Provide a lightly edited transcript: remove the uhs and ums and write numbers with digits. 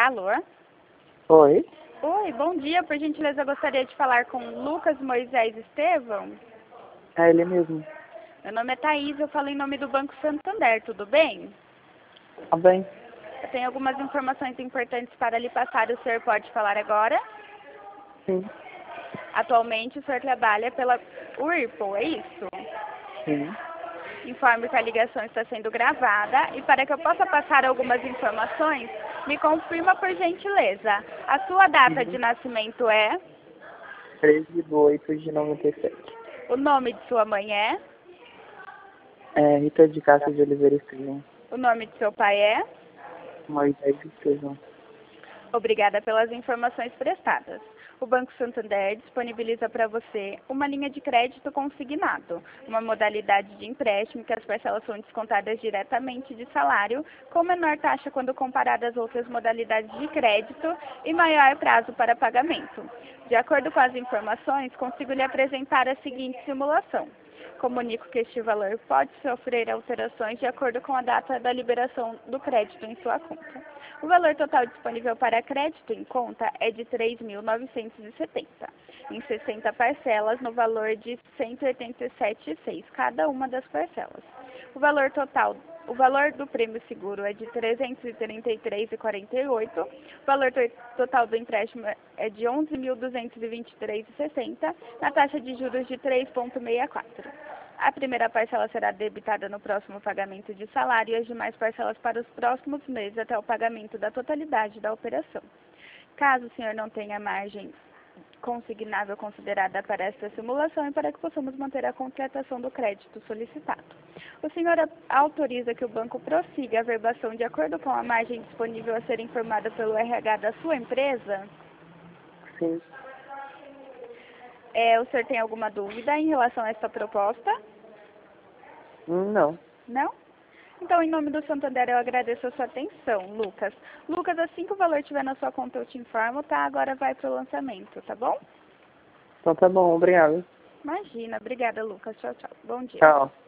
Alô? Oi? Oi, bom dia. Por gentileza, eu gostaria de falar com Lucas Moisés Estevão. É ele mesmo. Meu nome é Thaís, eu falo em nome do Banco Santander, tudo bem? Tá bem? Eu tenho algumas informações importantes para lhe passar. O senhor pode falar agora? Sim. Atualmente, o senhor trabalha pela Whirlpool, é isso? Sim. Informe que a ligação está sendo gravada e para que eu possa passar algumas informações, me confirma por gentileza. A sua data de nascimento é? 13/8/97. O nome de sua mãe é? É Rita de Castro de Oliveira Estevão. O nome de seu pai é? Moisés Estevão. Obrigada pelas informações prestadas. O Banco Santander disponibiliza para você uma linha de crédito consignado, uma modalidade de empréstimo que as parcelas são descontadas diretamente de salário, com menor taxa quando comparada às outras modalidades de crédito e maior prazo para pagamento. De acordo com as informações, consigo lhe apresentar a seguinte simulação. Comunico que este valor pode sofrer alterações de acordo com a data da liberação do crédito em sua conta. O valor total disponível para crédito em conta é de R$ 3.970, em 60 parcelas, no valor de R$ 187,6 cada uma das parcelas. O valor do prêmio seguro é de R$ 333,48, o valor total do empréstimo é de R$ 11.223,60, na taxa de juros de 3,64. A primeira parcela será debitada no próximo pagamento de salário e as demais parcelas para os próximos meses até o pagamento da totalidade da operação. Caso o senhor não tenha margem consignável considerada para esta simulação e para que possamos manter a contratação do crédito solicitado. O senhor autoriza que o banco prossiga a verbação de acordo com a margem disponível a ser informada pelo RH da sua empresa? Sim. O senhor tem alguma dúvida em relação a esta proposta? Não. Não? Então, em nome do Santander, eu agradeço a sua atenção, Lucas. Lucas, assim que o valor estiver na sua conta, eu te informo, tá? Agora vai pro lançamento, tá bom? Então tá bom, obrigado. Imagina. Obrigada, Lucas. Tchau, tchau. Bom dia. Tchau.